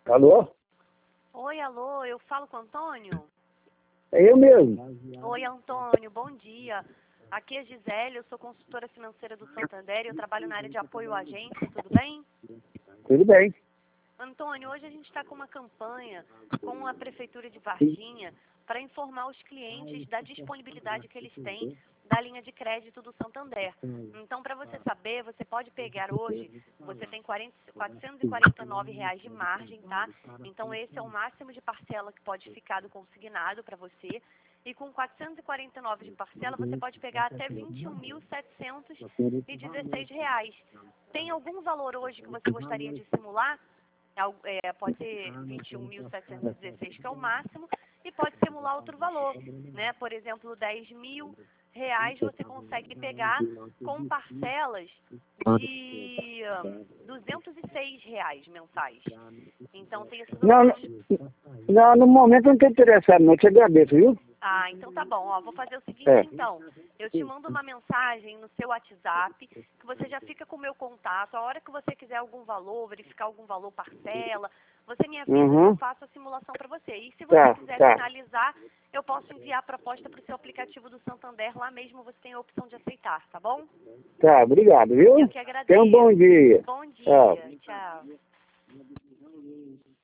Alô? Oi, alô, eu falo com o Antônio? É eu mesmo. Oi, Antônio, bom dia. Aqui é Gisele, eu sou consultora financeira do Santander e eu trabalho na área de apoio à agência, tudo bem? Tudo bem. Antônio, hoje a gente está com uma campanha com a Prefeitura de Varginha para informar os clientes da disponibilidade que eles têm da linha de crédito do Santander. Então, para você saber, você pode pegar hoje, você tem R$ 449 de margem, tá? Então, esse é o máximo de parcela que pode ficar do consignado para você. E com 449 de parcela, você pode pegar até R$ 21.716. Tem algum valor hoje que você gostaria de simular? Pode ser 21.716, que é o máximo, e pode simular outro valor, né? Por exemplo, R$ 10.000 você consegue pegar com parcelas de R$ 206 mensais. Então, tem essas Não, opções. não, no momento eu não estou interessado, não. Te agradeço, viu? Ah, então tá bom. Ó, vou fazer o seguinte, É. então. Eu te mando uma mensagem no seu WhatsApp, que você já fica com o meu contato. A hora que você quiser algum valor, verificar algum valor parcela, você me avisa que eu faço a simulação para você. E se você quiser finalizar, eu posso enviar a proposta para o seu aplicativo do Santander. Lá mesmo você tem a opção de aceitar, tá bom? Tá, obrigado, viu? Eu que agradeço. Tenha um bom dia. Bom dia. Tchau. Tchau.